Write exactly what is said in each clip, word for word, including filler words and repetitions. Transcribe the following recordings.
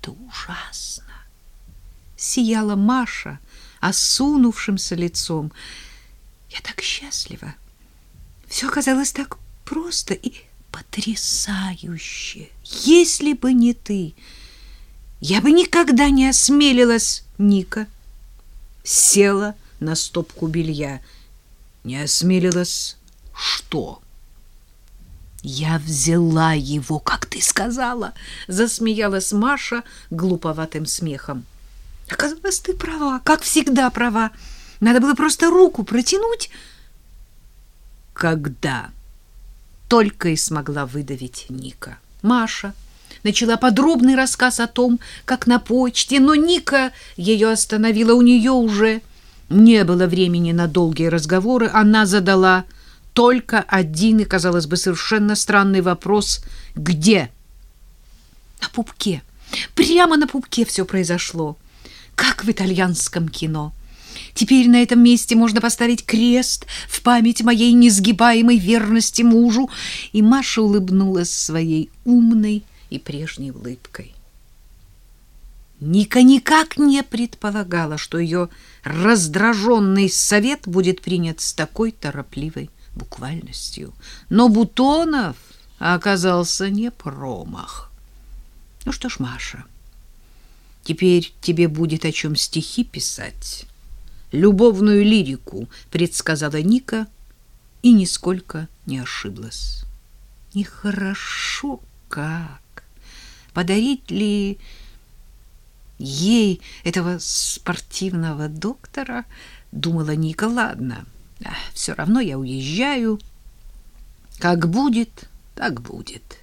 это ужасно! Сияла Маша осунувшимся лицом. Я так счастлива. Все оказалось так просто и потрясающе. Если бы не ты, я бы никогда не осмелилась. Ника села на стопку белья. Не осмелилась что? Я взяла его, как ты сказала, засмеялась Маша глуповатым смехом. Оказалось, ты права, как всегда права. Надо было просто руку протянуть. Когда? Только и смогла выдавить Ника. Маша начала подробный рассказ о том, как на почте, но Ника ее остановила. У нее уже не было времени на долгие разговоры. Она задала только один и, казалось бы, совершенно странный вопрос: где? На пупке. Прямо на пупке все произошло, как в итальянском кино. Теперь на этом месте можно поставить крест в память моей несгибаемой верности мужу. И Маша улыбнулась своей умной и прежней улыбкой. Ника никак не предполагала, что ее раздраженный совет будет принят с такой торопливой буквальностью. Но Бутонов оказался не промах. Ну что ж, Маша, теперь тебе будет о чем стихи писать. Любовную лирику, предсказала Ника и нисколько не ошиблась. Нехорошо как. Подарить ли ей этого спортивного доктора, думала Ника. Ладно, все равно я уезжаю. Как будет, так будет.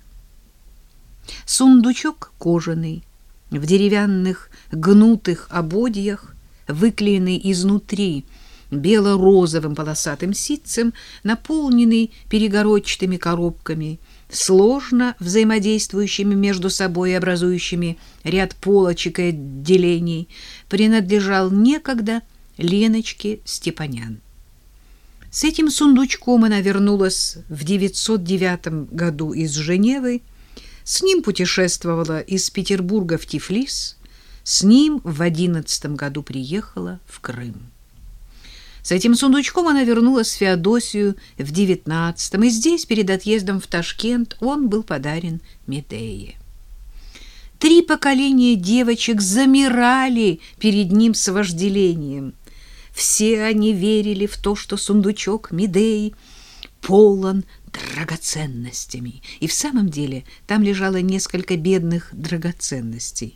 Сундучок кожаный, в деревянных гнутых ободьях, выклеенный изнутри бело-розовым полосатым ситцем, наполненный перегородчатыми коробками, сложно взаимодействующими между собой и образующими ряд полочек и отделений, принадлежал некогда Леночке Степанян. С этим сундучком она вернулась в девятьсот девятом году из Женевы, с ним путешествовала из Петербурга в Тифлис, с ним в одиннадцатом году приехала в Крым. С этим сундучком она вернулась в Феодосию в девятнадцатом, и здесь, перед отъездом в Ташкент, он был подарен Медее. Три поколения девочек замирали перед ним с вожделением. Все они верили в то, что сундучок Медеи полон драгоценностями. И в самом деле там лежало несколько бедных драгоценностей.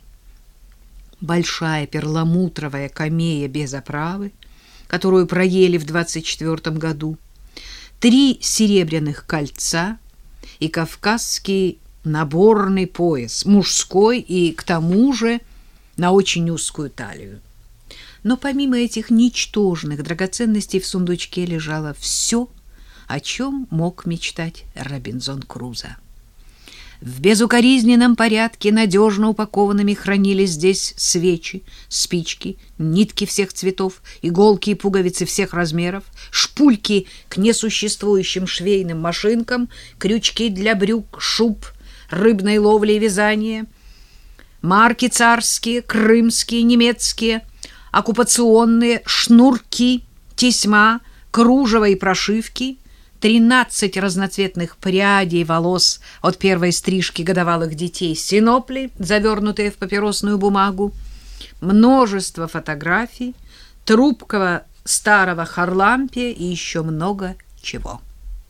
Большая перламутровая камея без оправы, которую проели в двадцать четвёртом году, три серебряных кольца и кавказский наборный пояс, мужской и, к тому же, на очень узкую талию. Но помимо этих ничтожных драгоценностей в сундучке лежало все, о чем мог мечтать Робинзон Крузо. В безукоризненном порядке надежно упакованными хранились здесь свечи, спички, нитки всех цветов, иголки и пуговицы всех размеров, шпульки к несуществующим швейным машинкам, крючки для брюк, шуб, рыбной ловли и вязания, марки царские, крымские, немецкие, оккупационные, шнурки, тесьма, кружево и прошивки, тринадцать разноцветных прядей волос от первой стрижки годовалых детей, синопли, завернутые в папиросную бумагу, множество фотографий, трубкового старого харлампия и еще много чего.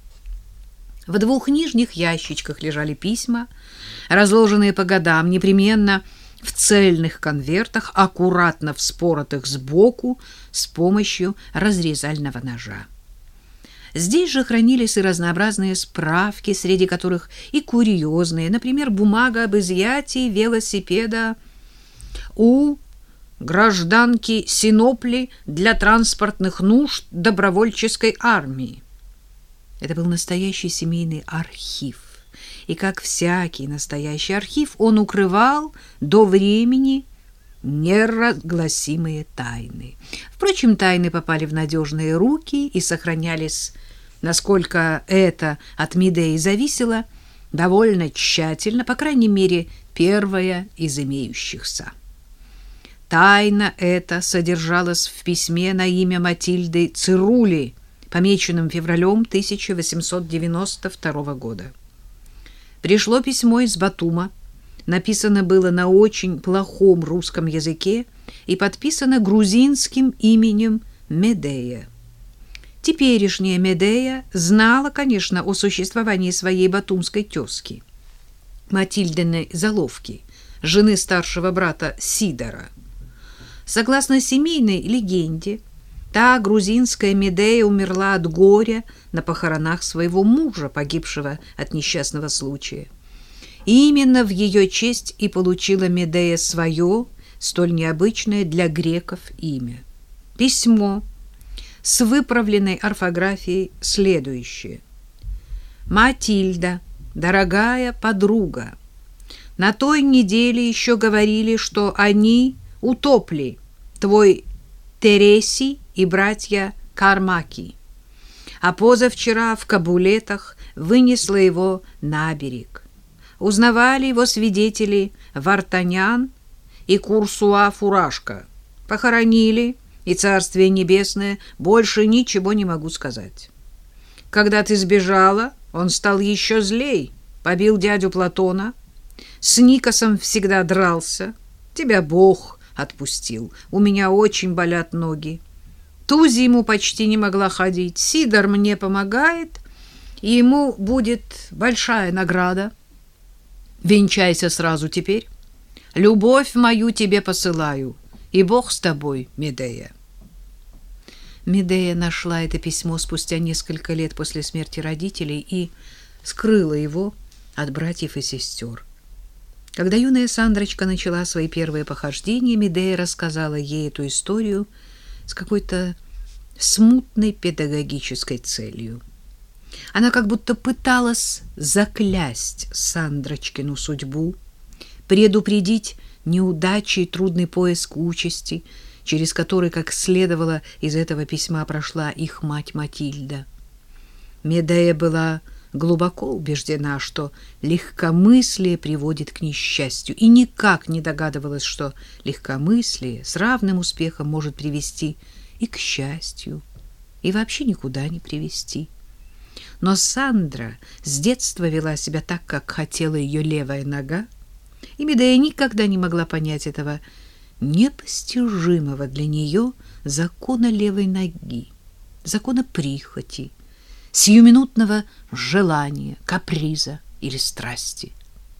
В двух нижних ящичках лежали письма, разложенные по годам, непременно в цельных конвертах, аккуратно вспоротых сбоку с помощью разрезального ножа. Здесь же хранились и разнообразные справки, среди которых и курьезные, например, бумага об изъятии велосипеда у гражданки Синопли для транспортных нужд добровольческой армии. Это был настоящий семейный архив, и, как всякий настоящий архив, он укрывал до времени неразгласимые тайны. Впрочем, тайны попали в надежные руки и сохранялись, насколько это от Медеи зависело, довольно тщательно, по крайней мере, первая из имеющихся. Тайна эта содержалась в письме на имя Матильды Цирули, помеченном февралем тысяча восемьсот девяносто второго года. Пришло письмо из Батума, написано было на очень плохом русском языке и подписано грузинским именем Медея. Теперешняя Медея знала, конечно, о существовании своей батумской тезки, Матильдиной Заловки, жены старшего брата Сидора. Согласно семейной легенде, та грузинская Медея умерла от горя на похоронах своего мужа, погибшего от несчастного случая. И именно в ее честь и получила Медея свое, столь необычное для греков, имя. Письмо с выправленной орфографией следующее. «Матильда, дорогая подруга, на той неделе еще говорили, что они утопли, твой Тереси и братья Кармаки, а позавчера в кабулетах вынесла его на берег. Узнавали его свидетели Вартанян и Курсуа Фуражка. Похоронили, и Царствие Небесное, больше ничего не могу сказать. Когда ты сбежала, он стал еще злей, побил дядю Платона, с Никосом всегда дрался, тебя Бог отпустил, у меня очень болят ноги. Ту зиму почти не могла ходить, Сидор мне помогает, и ему будет большая награда. Венчайся сразу теперь, любовь мою тебе посылаю, и Бог с тобой, Медея». Медея нашла это письмо спустя несколько лет после смерти родителей и скрыла его от братьев и сестер. Когда юная Сандрочка начала свои первые похождения, Медея рассказала ей эту историю с какой-то смутной педагогической целью. Она как будто пыталась заклясть Сандрочкину судьбу, предупредить неудачи и трудный поиск участи, через который, как следовало из этого письма, прошла их мать Матильда. Медея была глубоко убеждена, что легкомыслие приводит к несчастью, и никак не догадывалась, что легкомыслие с равным успехом может привести и к счастью, и вообще никуда не привести. Но Сандра с детства вела себя так, как хотела ее левая нога, и Медея никогда не могла понять этого непостижимого для нее закона левой ноги, закона прихоти, сиюминутного желания, каприза или страсти.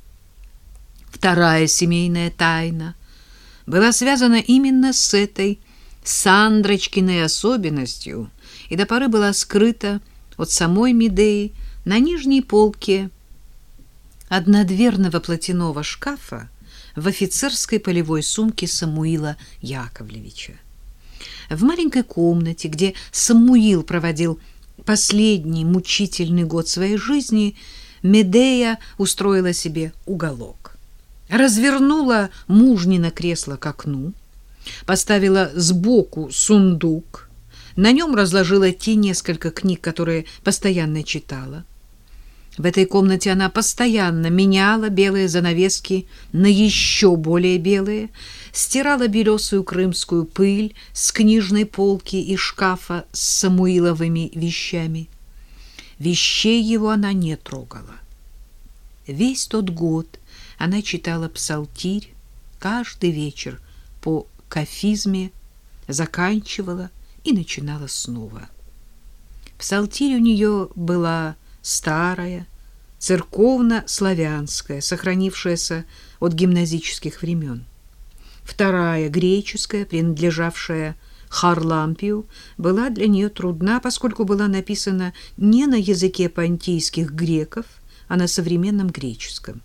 Вторая семейная тайна была связана именно с этой Сандрочкиной особенностью и до поры была скрыта от самой Медеи на нижней полке однодверного платяного шкафа в офицерской полевой сумке Самуила Яковлевича. В маленькой комнате, где Самуил проводил последний мучительный год своей жизни, Медея устроила себе уголок. Развернула мужнино кресло к окну, поставила сбоку сундук, на нем разложила те несколько книг, которые постоянно читала. В этой комнате она постоянно меняла белые занавески на еще более белые, стирала белесую крымскую пыль с книжной полки и шкафа с Самуиловыми вещами. Вещей его она не трогала. Весь тот год она читала псалтирь каждый вечер по кафизме, заканчивала и начинала снова. Псалтирь у нее была старая, церковно-славянская, сохранившаяся от гимназических времен. Вторая, греческая, принадлежавшая Харлампию, была для нее трудна, поскольку была написана не на языке понтийских греков, а на современном греческом.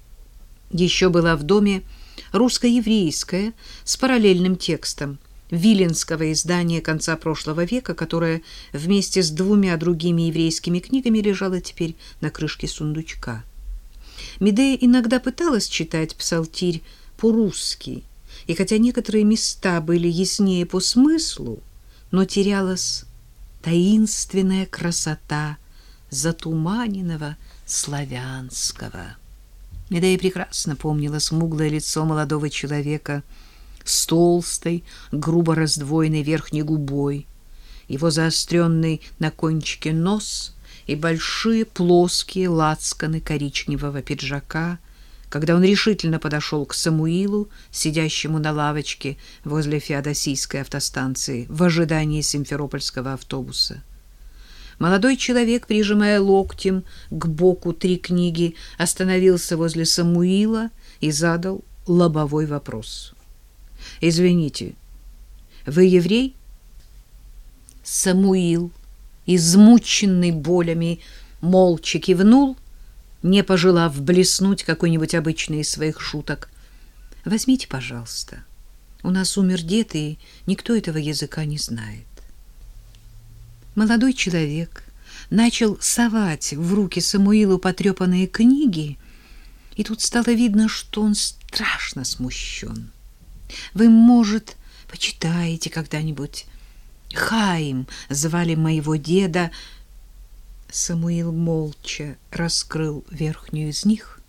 Еще была в доме русско-еврейская с параллельным текстом виленского издания конца прошлого века, которое вместе с двумя другими еврейскими книгами лежало теперь на крышке сундучка. Медея иногда пыталась читать псалтирь по-русски, и хотя некоторые места были яснее по смыслу, но терялась таинственная красота затуманенного славянского. Медея прекрасно помнила смуглое лицо молодого человека с толстой, грубо раздвоенной верхней губой, его заостренный на кончике нос и большие плоские лацканы коричневого пиджака, когда он решительно подошел к Самуилу, сидящему на лавочке возле Феодосийской автостанции в ожидании симферопольского автобуса. Молодой человек, прижимая локтем к боку три книги, остановился возле Самуила и задал лобовой вопрос. «Извините, вы еврей?» Самуил, измученный болями, молча кивнул, не пожелав блеснуть какой-нибудь обычной из своих шуток. «Возьмите, пожалуйста. У нас умер дед, и никто этого языка не знает». Молодой человек начал совать в руки Самуилу потрепанные книги, и тут стало видно, что он страшно смущен. «Вы, может, почитаете когда-нибудь? Хаим звали моего деда». Самуил молча раскрыл верхнюю из них.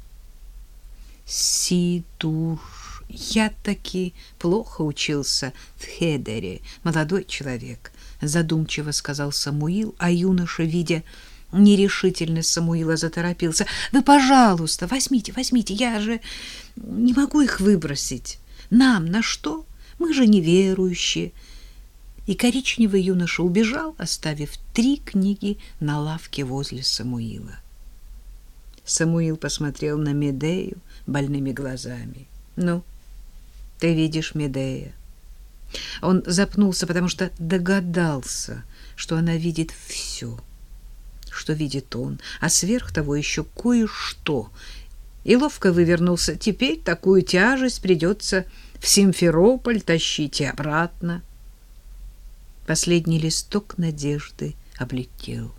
«Сидур, я таки плохо учился в хедере, молодой человек», — задумчиво сказал Самуил, а юноша, видя нерешительность Самуила, заторопился. «Вы, пожалуйста, возьмите, возьмите, я же не могу их выбросить. Нам на что? Мы же неверующие». И коричневый юноша убежал, оставив три книги на лавке возле Самуила. Самуил посмотрел на Медею больными глазами. «Ну, ты видишь, Медея». Он запнулся, потому что догадался, что она видит все, что видит он, а сверх того еще кое-что, и ловко вывернулся. Теперь такую тяжесть придется в Симферополь тащить и обратно. Последний листок надежды облетел.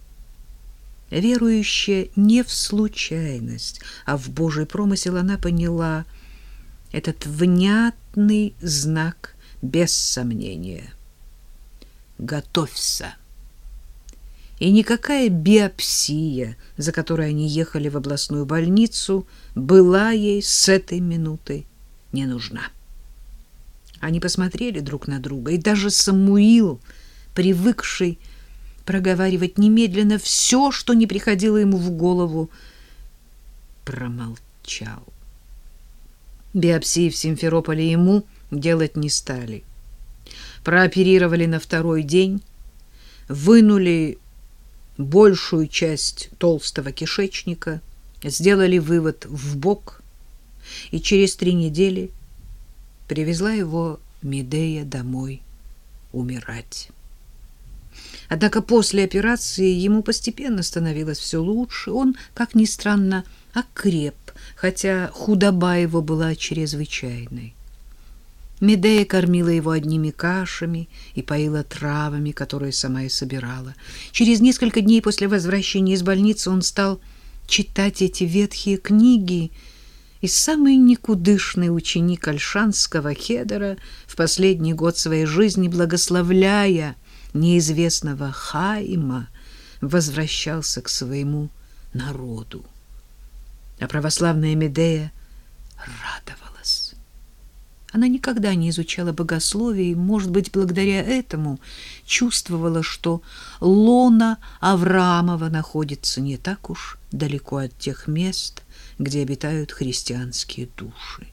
Верующая не в случайность, а в Божий промысел, она поняла этот внятный знак без сомнения. Готовься. И никакая биопсия, за которой они ехали в областную больницу, была ей с этой минуты не нужна. Они посмотрели друг на друга, и даже Самуил, привыкший проговаривать немедленно все, что не приходило ему в голову, промолчал. Биопсии в Симферополе ему делать не стали. Прооперировали на второй день, вынули большую часть толстого кишечника, сделали вывод в бок, и через три недели привезла его Медея домой умирать. Однако после операции ему постепенно становилось все лучше. Он, как ни странно, окреп, хотя худоба его была чрезвычайной. Медея кормила его одними кашами и поила травами, которые сама и собирала. Через несколько дней после возвращения из больницы он стал читать эти ветхие книги, и самый никудышный ученик ольшанского хедера в последний год своей жизни, благословляя неизвестного Хаима, возвращался к своему народу. А православная Медея радовалась. Она никогда не изучала богословие и, может быть, благодаря этому чувствовала, что лона Авраамова находится не так уж далеко от тех мест, где обитают христианские души.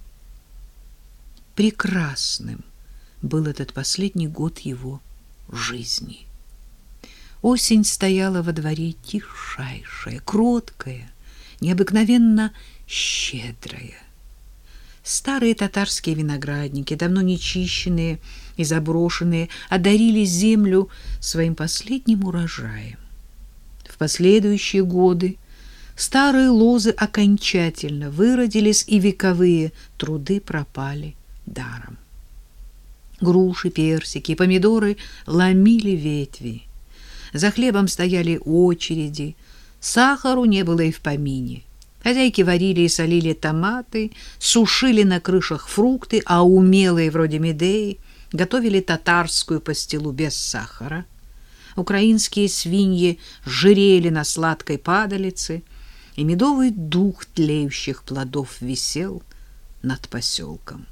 Прекрасным был этот последний год его жизни. Осень стояла во дворе тишайшая, кроткая, необыкновенно щедрая. Старые татарские виноградники, давно не чищенные и заброшенные, одарили землю своим последним урожаем. В последующие годы старые лозы окончательно выродились, и вековые труды пропали даром. Груши, персики, помидоры ломили ветви. За хлебом стояли очереди, сахару не было и в помине. Хозяйки варили и солили томаты, сушили на крышах фрукты, а умелые вроде Медеи готовили татарскую пастилу без сахара. украинские свиньи жирели на сладкой падалице, и медовый дух тлеющих плодов висел над поселком.